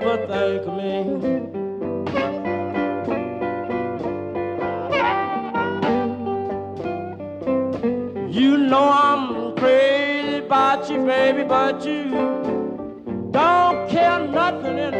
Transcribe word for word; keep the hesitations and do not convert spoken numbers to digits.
ever think of me. You know I'm crazy about you, baby, but you don't care nothing in